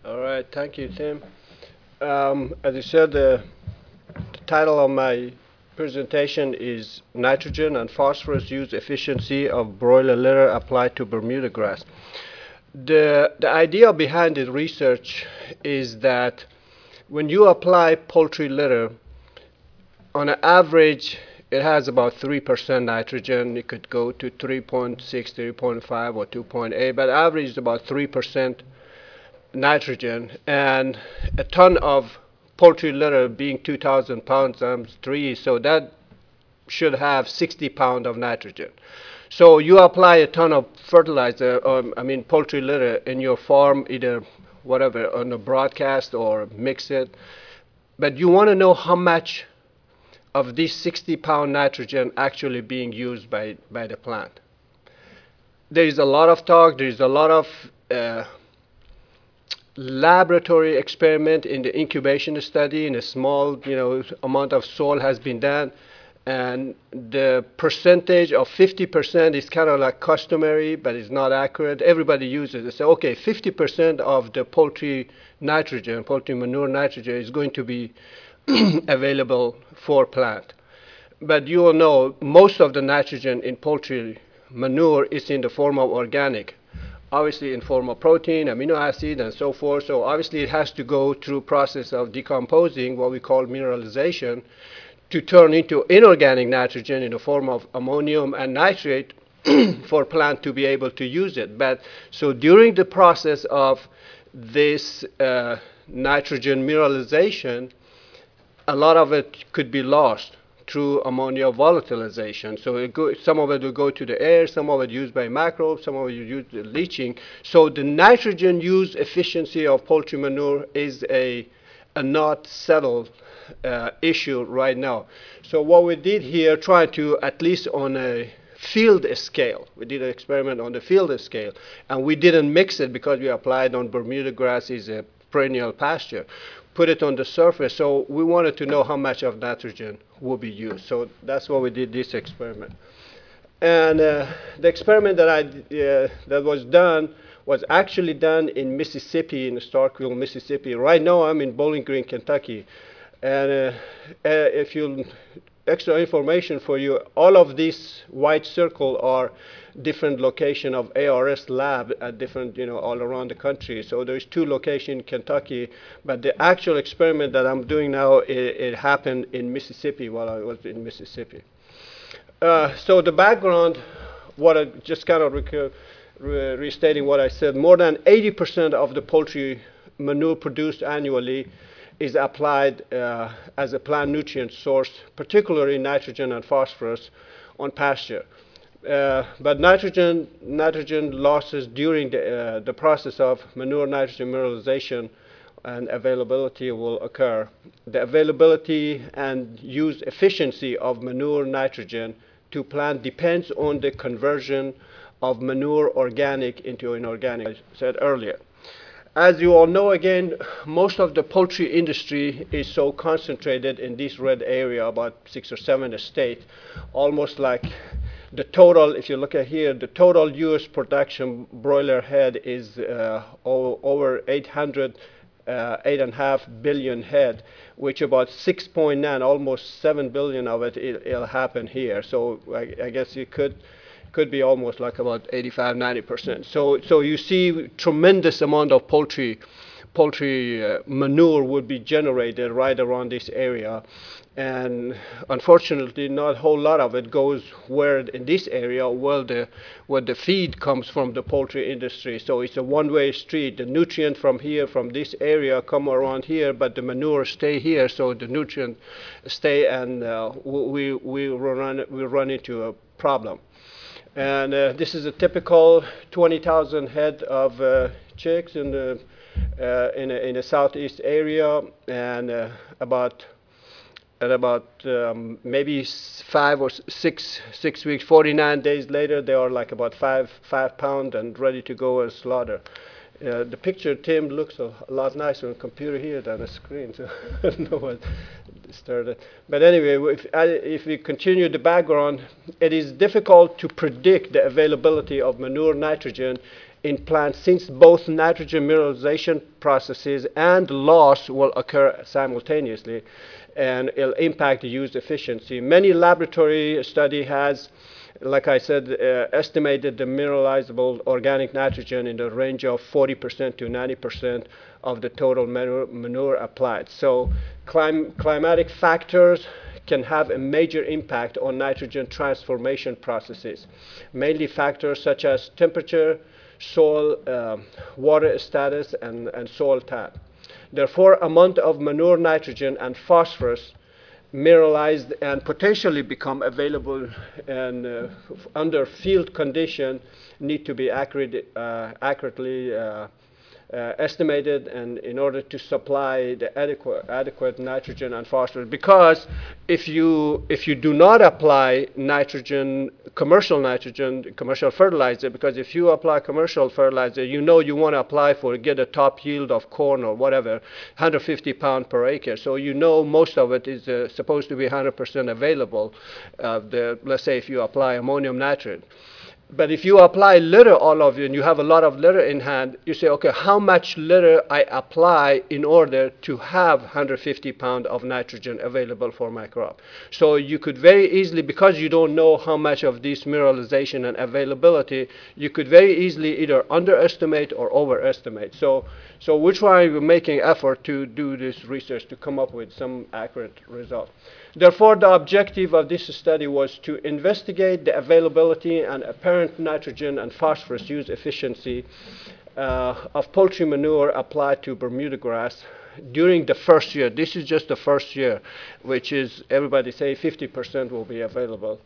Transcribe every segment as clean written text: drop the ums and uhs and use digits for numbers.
All right, thank you, Tim. As you said, the title of my presentation is Nitrogen and Phosphorus Use Efficiency of Broiler Litter Applied to Bermuda Grass. The idea behind the research is that when you apply poultry litter, on an average, it has about 3% nitrogen. It could go to 3.6, 3.5, or 2.8, but average is about 3% nitrogen. And a ton of poultry litter being 2,000 pounds times 3, so that should have 60 pounds of nitrogen. So you apply a ton of fertilizer, or poultry litter in your farm, either whatever, on a broadcast or mix it. But you want to know how much of this 60-pound nitrogen actually being used by the plant. There is a lot of talk, there is a lot of laboratory experiment in the incubation study. In a small amount of soil has been done, and the percentage of 50% is kind of like customary, but it's not accurate. Everybody uses it. They say, okay, 50% of the poultry nitrogen, poultry manure nitrogen, is going to be available for plant. But you will know most of the nitrogen in poultry manure is in the form of organic, obviously in form of protein, amino acid, and so forth. So obviously it has to go through process of decomposing, what we call mineralization, to turn into inorganic nitrogen in the form of ammonium and nitrate for plant to be able to use it. But so during the process of this nitrogen mineralization, a lot of it could be lost through ammonia volatilization. So some of it will go to the air, some of it used by microbes, some of it used leaching. So the nitrogen use efficiency of poultry manure is a not settled issue right now. So what we did here, trying to, at least on a field scale, we did an experiment on the field scale, and we didn't mix it because we applied on Bermuda grass, is a perennial pasture, put it on the surface. So we wanted to know how much of nitrogen will be used. So that's why we did this experiment. And the experiment that was done was actually done in Mississippi, in Starkville, Mississippi. Right now I'm in Bowling Green, Kentucky. And if you extra information for you, all of these white circle are different location of ARS lab at different, all around the country. So there's 2 locations in Kentucky, but the actual experiment that I'm doing now, it happened in Mississippi while I was in Mississippi. So the background, what I just kind of restating what I said, more than 80% of the poultry manure produced annually is applied as a plant nutrient source, particularly nitrogen and phosphorus, on pasture. But nitrogen losses during the process of manure nitrogen mineralization and availability will occur. The availability and use efficiency of manure nitrogen to plant depends on the conversion of manure organic into inorganic, as I said earlier. As you all know, again, most of the poultry industry is so concentrated in this red area, about 6 or 7 states, almost like the total, if you look at here, the total U.S. production broiler head is over 8.5 billion head, which about 6.9, almost 7 billion of it'll happen here. So I guess you could be almost like about 85, 90%. So you see tremendous amount of poultry manure would be generated right around this area. And unfortunately, not a whole lot of it goes where in this area where the feed comes from the poultry industry. So it's a one-way street. The nutrient from here, from this area, come around here, but the manure stay here. So the nutrient stay, and we run into a problem. And this is a typical 20,000 head of chicks in the southeast area, and maybe 5 or 6 weeks, 49 days later, they are like about 5 pounds and ready to go and slaughter. The picture, Tim, looks a lot nicer on computer here than a screen, so I don't know what started. But anyway, if we continue the background, it is difficult to predict the availability of manure nitrogen in plants, since both nitrogen mineralization processes and loss will occur simultaneously, and it'll impact the use efficiency. Many laboratory study has, like I said, estimated the mineralizable organic nitrogen in the range of 40% to 90% of the total manure applied. So climatic factors can have a major impact on nitrogen transformation processes, mainly factors such as temperature, soil, water status, and soil type. Therefore, amount of manure nitrogen and phosphorus mineralized and potentially become available and under field condition need to be accurately estimated, and in order to supply the adequate nitrogen and phosphorus. Because if you do not apply commercial fertilizer, because if you apply commercial fertilizer, you know you want to apply for get a top yield of corn or whatever, 150 pounds per acre. So you know most of it is supposed to be 100% available. Let's say if you apply ammonium nitrate. But if you apply litter all of you and you have a lot of litter in hand, you say, okay, how much litter I apply in order to have 150 pounds of nitrogen available for my crop. So you could very easily, because you don't know how much of this mineralization and availability, you could very easily either underestimate or overestimate. So which one we're making effort to do this research to come up with some accurate result. Therefore, the objective of this study was to investigate the availability and apparent nitrogen and phosphorus use efficiency of poultry manure applied to Bermuda grass during the first year. This is just the first year, which is, everybody say 50% will be available.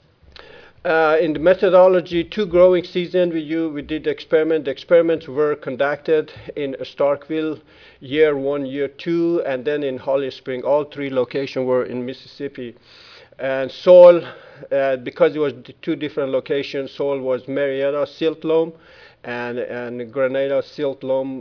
In the methodology, 2 growing seasons, we did the experiment. The experiments were conducted in Starkville, year 1, year 2, and then in Holly Spring. All 3 locations were in Mississippi. And soil, because it was 2 different locations, soil was Marietta silt loam and Grenada silt loam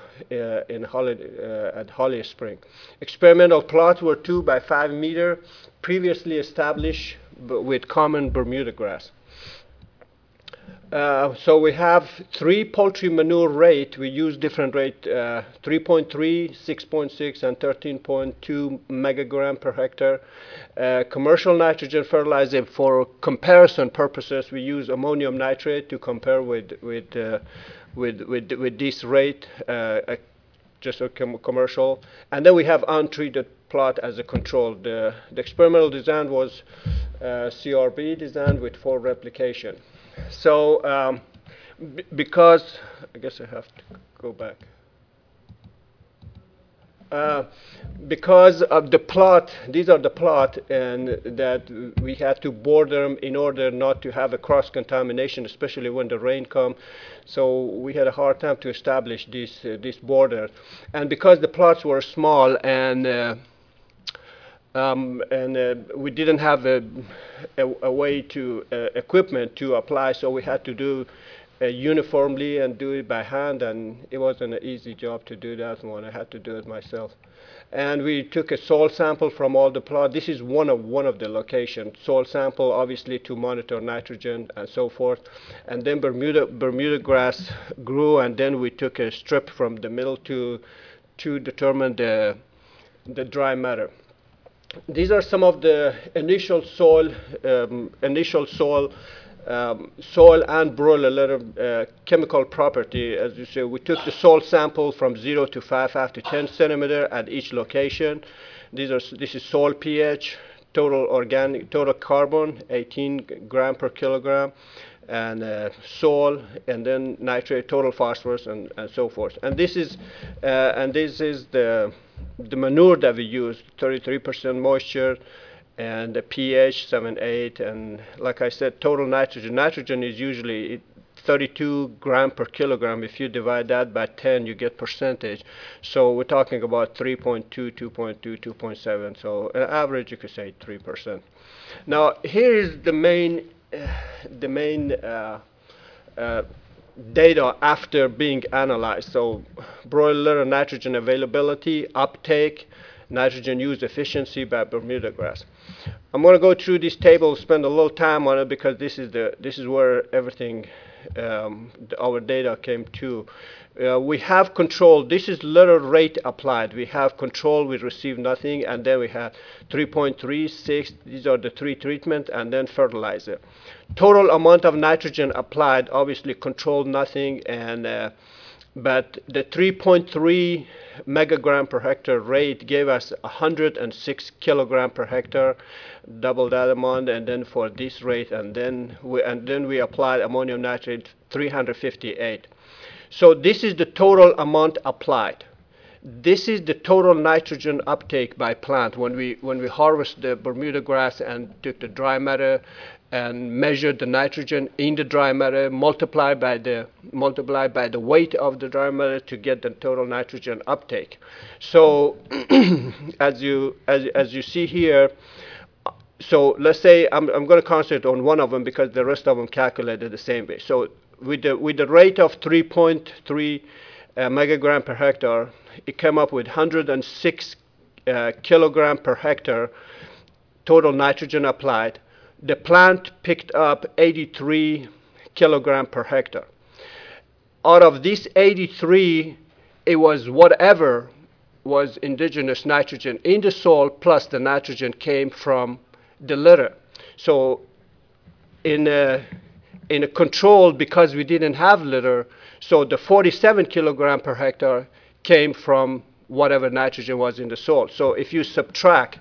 at Holly Spring. Experimental plots were 2 by 5 meter, previously established with common Bermuda grass. So we have 3 poultry manure rate. We use different rate, 3.3, 6.6, and 13.2 megagram per hectare. Commercial nitrogen fertilizer, for comparison purposes, we use ammonium nitrate to compare with this rate, just a commercial. And then we have untreated plot as a control. The experimental design was CRB design with 4 replication. So because, I guess I have to go back. Because of the plot, these are the plot, and that we had to border them in order not to have a cross-contamination, especially when the rain come. So we had a hard time to establish this border. And because the plots were small and we didn't have a way to equipment to apply, so we had to do uniformly and do it by hand, and it wasn't an easy job to do that one. I had to do it myself. And we took a soil sample from all the plot. This is one of the locations. Soil sample, obviously, to monitor nitrogen and so forth. And then Bermuda grass grew, and then we took a strip from the middle to determine the dry matter. These are some of the initial soil and broiler litter chemical property. As you see, we took the soil sample from 0 to 5 to 10 centimeter at each location. This is soil pH, total carbon, 18 gram per kilogram, and soil, and then nitrate, total phosphorus, and so forth. And this is the manure that we use, 33% moisture, and the pH 7.8, and like I said, total nitrogen. Nitrogen is usually 32 gram per kilogram. If you divide that by 10, you get percentage. So we're talking about 3.2, 2.2, 2.7. So on average, you could say 3%. Now here is the main data after being analyzed. So broiler nitrogen availability, uptake, nitrogen use efficiency by Bermuda grass. I'm going to go through this table, spend a little time on it, because this is where everything our data came to. We have control. This is litter rate applied. We have control. We receive nothing, and then we have 3.36. These are the three treatment, and then fertilizer. Total amount of nitrogen applied, obviously control nothing, and but the 3.3 megagram per hectare rate gave us 106 kilogram per hectare, double that amount, and then for this rate, and then we applied ammonium nitrate 358. So this is the total amount applied. This is the total nitrogen uptake by plant when we harvest the Bermuda grass and took the dry matter and measured the nitrogen in the dry matter, multiplied by the weight of the dry matter to get the total nitrogen uptake. So as you see here, so let's say I'm going to concentrate on one of them because the rest of them calculated the same way. So with the rate of 3.3 megagram per hectare, it came up with 106 kilogram per hectare total nitrogen applied. The plant picked up 83 kilogram per hectare. Out of this 83, it was whatever was indigenous nitrogen in the soil plus the nitrogen came from the litter. So in a control, because we didn't have litter, so the 47 kilogram per hectare came from whatever nitrogen was in the soil. So if you subtract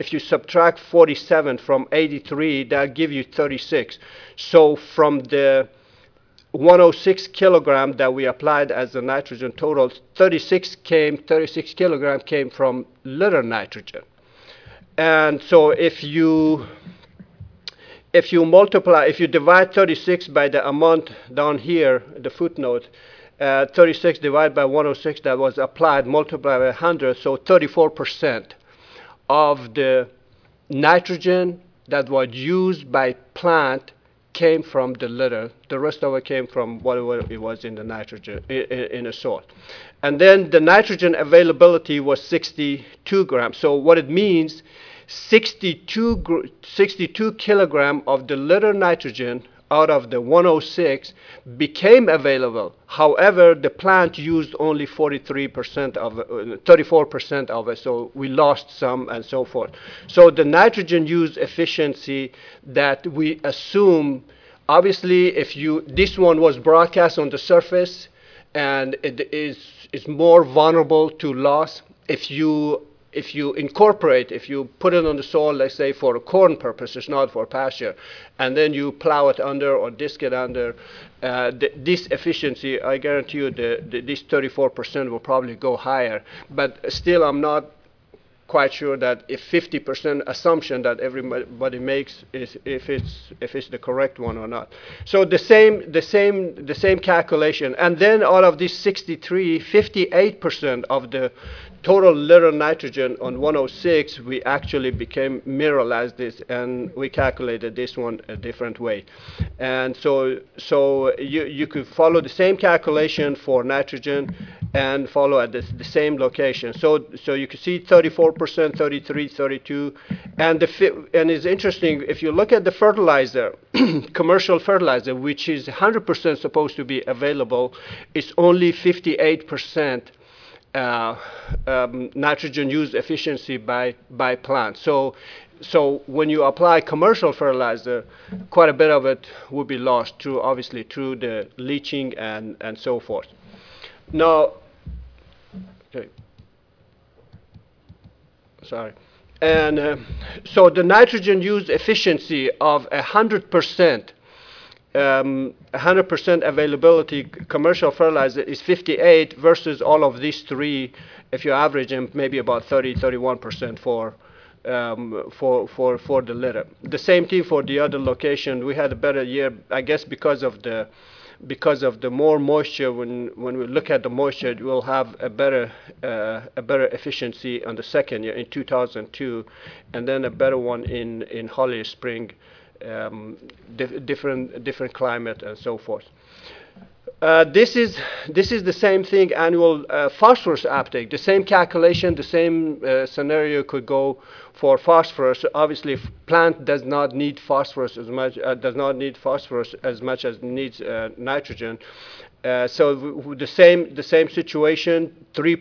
47 from 83, that'll give you 36. So from the 106 kilogram that we applied as the nitrogen total, 36 kilogram came from litter nitrogen. And so if you divide 36 by the amount down here, the footnote, 36 divided by 106 that was applied, multiplied by 100, so 34% of the nitrogen that was used by plant came from the litter. The rest of it came from whatever it was in the nitrogen, in the soil. And then the nitrogen availability was 62 grams. So what it means, 62 kilogram of the litter nitrogen out of the 106 became available. However, the plant used only 43% of it, 34% of it, so we lost some and so forth. So the nitrogen use efficiency that we assume, obviously, this one was broadcast on the surface and it is more vulnerable to loss. If you incorporate, if you put it on the soil, let's say for corn purposes, not for pasture, and then you plow it under or disc it under, this efficiency, I guarantee you this 34% will probably go higher. But still, I'm not quite sure that if 50% assumption that everybody makes is if it's the correct one or not. So the same calculation, and then out of this 63, 58% of the total litter nitrogen on 106, we actually became mineralized this, and we calculated this one a different way. And so you could follow the same calculation for nitrogen and follow at the same location. So you can see 34%, 33, 32, and it's interesting if you look at the fertilizer, commercial fertilizer, which is 100% supposed to be available, it's only 58%. Nitrogen use efficiency by plants. So when you apply commercial fertilizer, quite a bit of it will be lost obviously through the leaching and so forth. Now, okay, sorry. And so the nitrogen use efficiency of 100%. 100% availability commercial fertilizer is 58 versus all of these three. If you average them, maybe about 31% for the litter. The same thing for the other location. We had a better year, I guess, because of the more moisture. When we look at the moisture, we'll have a better efficiency on the second year in 2002, and then a better one in Holly Spring. Different climate and so forth. This is the same thing, annual phosphorus uptake. The same calculation, the same scenario could go for phosphorus. Obviously, if plant does not need phosphorus as much as needs nitrogen. So the same situation,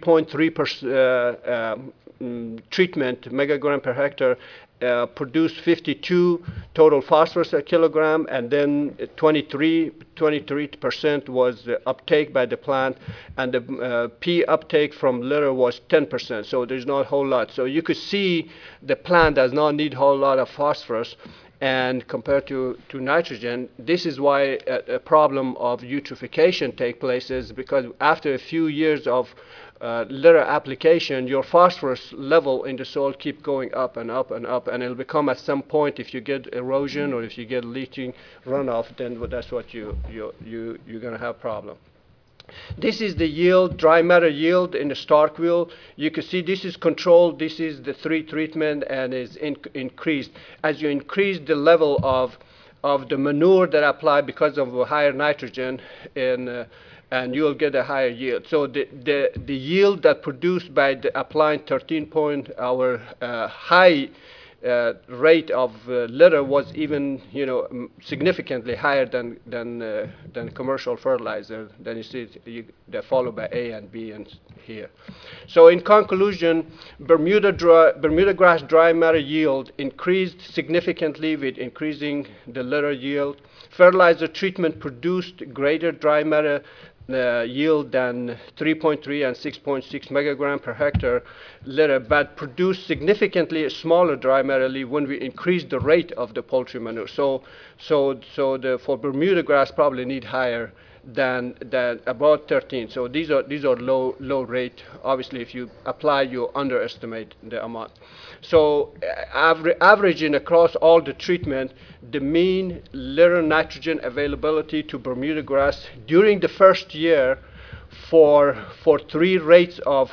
3.3% treatment megagram per hectare produced 52 total phosphorus a kilogram, and then 23% was uptake by the plant, and the P uptake from litter was 10%. So there's not a whole lot. So you could see the plant does not need a whole lot of phosphorus. And compared to nitrogen, this is why a problem of eutrophication takes place, is because after a few years of litter application, your phosphorus level in the soil keep going up and up and up, and it'll become at some point, if you get erosion or if you get leaching runoff, then that's what you're going to have problem. This is the yield, dry matter yield in the Stark wheel. You can see this is controlled. This is the 3 treatment and is increased. As you increase the level of the manure that apply because of higher nitrogen, and you'll get a higher yield. So the yield that produced by the applying 13 our high rate of litter was even, significantly higher than commercial fertilizer. Then you see they're followed by A and B and here. So in conclusion, Bermuda grass dry matter yield increased significantly with increasing the litter yield. Fertilizer treatment produced greater dry matter yield than 3.3 and 6.6 megagram per hectare litter, but produced significantly smaller dry matter yield when we increased the rate of the poultry manure. So for Bermuda grass probably need higher than about 13. So these are low rate. Obviously, if you apply, you underestimate the amount. So averaging across all the treatment, the mean litter nitrogen availability to Bermuda grass during the first year for three rates was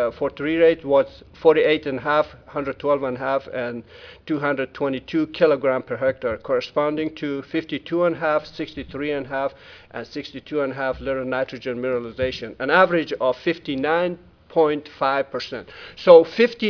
48.5, 112.5, and 222 kilogram per hectare, corresponding to 52.5, 63.5, and 62.5 litter nitrogen mineralization, an average of 59.5%. So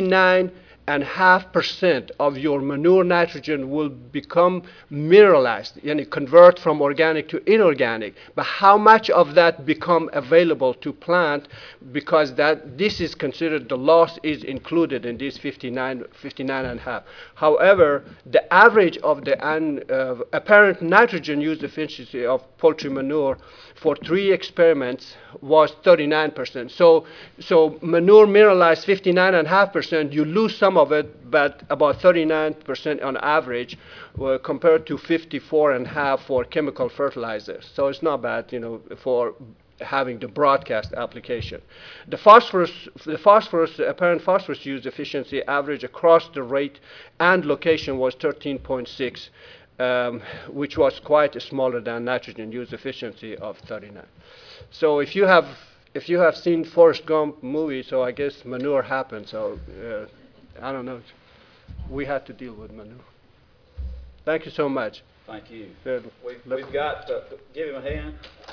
59.5% of your manure nitrogen will become mineralized, convert from organic to inorganic. But how much of that become available to plant, because this is considered, the loss is included in this 59.5. However, the average of the apparent nitrogen use efficiency of poultry manure for 3 experiments was 39%. So manure mineralized 59.5%, you lose some of it, but about 39% on average, compared to 54.5% for chemical fertilizers. So it's not bad, for having the broadcast application. The apparent phosphorus use efficiency average across the rate and location was 13.6. Which was quite smaller than nitrogen use efficiency of 39. So if you have seen Forrest Gump movie, so I guess manure happened. So I don't know. We had to deal with manure. Thank you so much. Thank you. We've got give him a hand.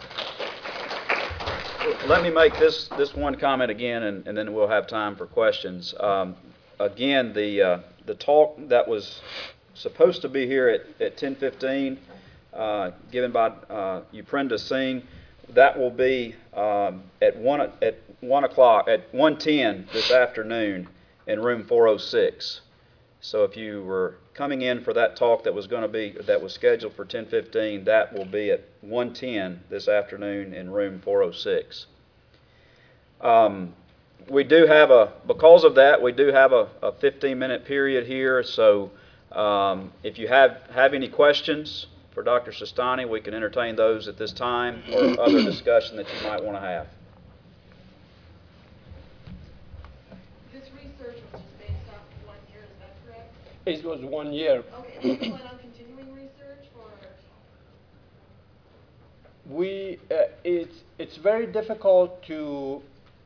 Let me make this one comment again, and then we'll have time for questions. Again, the talk that was supposed to be here at 10:15, given by Uprenda Singh, that will be at 1 o'clock, at 1:10 this afternoon in room 406. So if you were coming in for that talk that was scheduled for 10:15, that will be at 1:10 this afternoon in room 406. Because of that, we do have a 15-minute period here. So if you have any questions for Dr. Sistani, we can entertain those at this time, or other discussion that you might want to have. This research was just based off 1 year, is that correct? It was 1 year. Okay, do you plan on continuing research, or? It's very difficult to.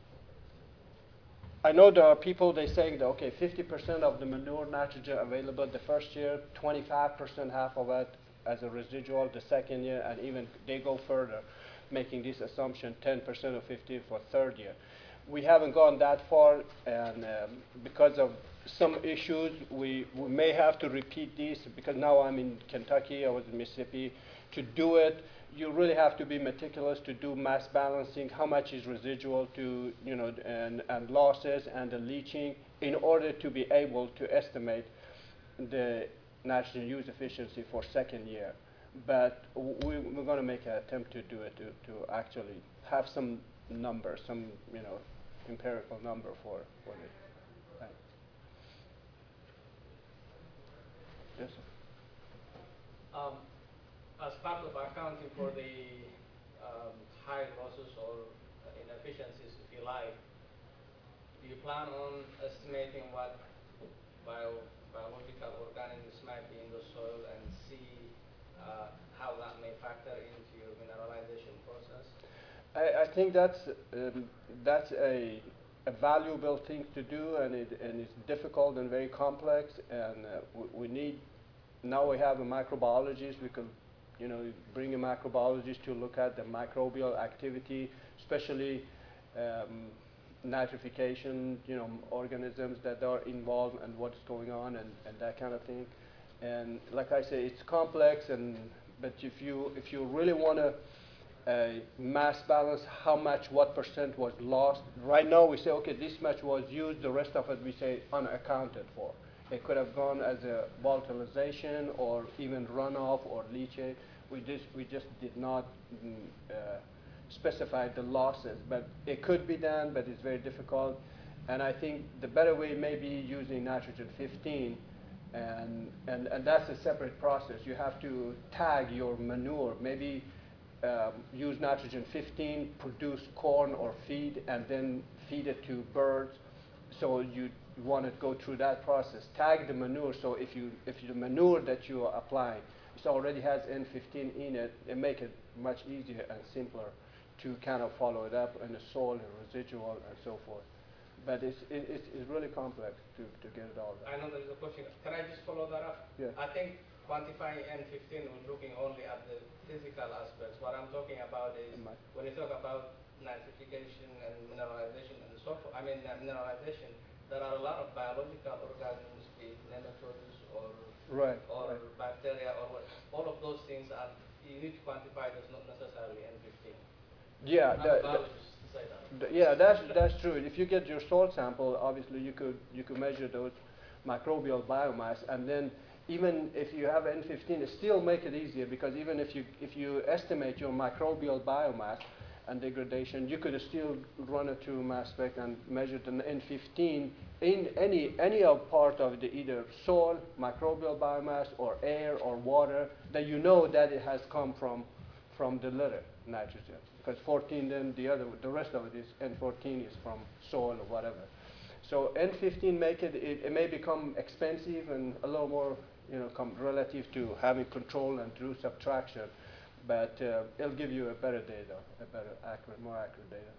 I know there are people, they saying that, okay, 50% of the manure nitrogen available the first year, 25%, half of it as a residual the second year, and even they go further. making this assumption 10% or 15 for third year. We haven't gone that far, and because of some issues, we may have to repeat these, because now I'm in Kentucky, I was in Mississippi. To do it, you really have to be meticulous to do mass balancing, how much is residual to, and losses and the leaching, in order to be able to estimate the nitrogen use efficiency for second year. But we're going to make an attempt to do it, to actually have some numbers, some empirical number for it. Right. Yes, sir. As part of accounting for the high losses or inefficiencies, if you like, do you plan on estimating what biological organisms might be in the soil and see how that may factor into your mineralization process? I think that's a valuable thing to do, and it's difficult and very complex, and we need, now we have a microbiologist. We can bring a microbiologist to look at the microbial activity, especially nitrification, organisms that are involved and what's going on, and that kind of thing. And like I say, it's complex, but if you really want to mass balance how much, what percent was lost, right now we say, okay, this much was used, the rest of it we say unaccounted for. It could have gone as a volatilization or even runoff or leachate. We just did not specify the losses, but it could be done, but it's very difficult. And I think the better way may be using nitrogen 15, and that's a separate process. You have to tag your manure, maybe use nitrogen 15, produce corn or feed, and then feed it to birds. So you want to go through that process. Tag the manure, so if the manure that you are applying, it already has N15 in it, it make it much easier and simpler to kind of follow it up in the soil and residual and so forth. But it's really complex to get it all done. I know there is a question. Can I just follow that up? Yeah. I think quantifying N15, we're looking only at the physical aspects. What I'm talking about is when you talk about nitrification and mineralization and so forth, mineralization, there are a lot of biological organisms, be it nematodes or bacteria or what. All of those things are, you need to quantify this, not necessarily N15. Yeah, Yeah, that's true. If you get your soil sample, obviously you could measure those microbial biomass, and then even if you have N15, it still make it easier, because even if you estimate your microbial biomass and degradation, you could still run it through mass spec and measure the N15 in any of part of the either soil, microbial biomass, or air or water, that that it has come from the litter nitrogen. Because 14, then the rest of it is N14 is from soil or whatever. So N15 it may become expensive and a little more relative to having control and through subtraction, but it'll give you a better data, more accurate data.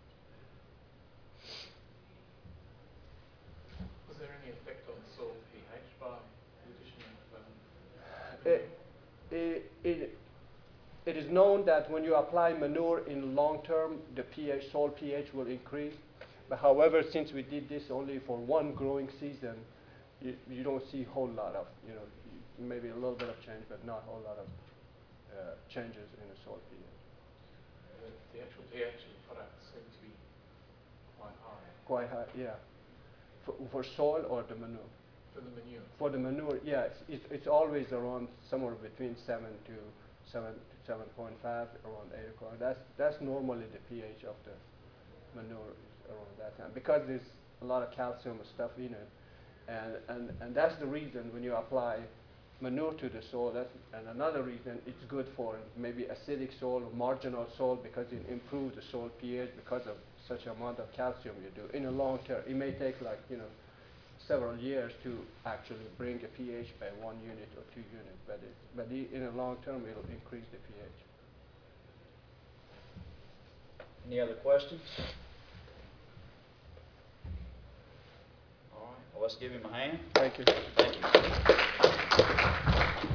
Was there any effect on soil pH by the addition of It is known that when you apply manure in long term, the soil pH will increase. But however, since we did this only for one growing season, you don't see a whole lot of, maybe a little bit of change, but not a whole lot of changes in the soil pH. The actual pH of the product seemed to be quite high. Quite high, yeah. For soil or the manure? For the manure. For the manure, yeah, it's always around somewhere between 7 to 7.5, around 8 o'clock. That's normally the pH of the manure is around that time, because there's a lot of calcium and stuff in it, and that's the reason when you apply manure to the soil. And another reason it's good for maybe acidic soil or marginal soil, because it improves the soil pH because of such amount of calcium you do. In the long term, it may take several years to actually bring a pH by 1 unit or 2 units, but in the long term it'll increase the pH. Any other questions? All right, well, let's give him a hand. Thank you. Thank you.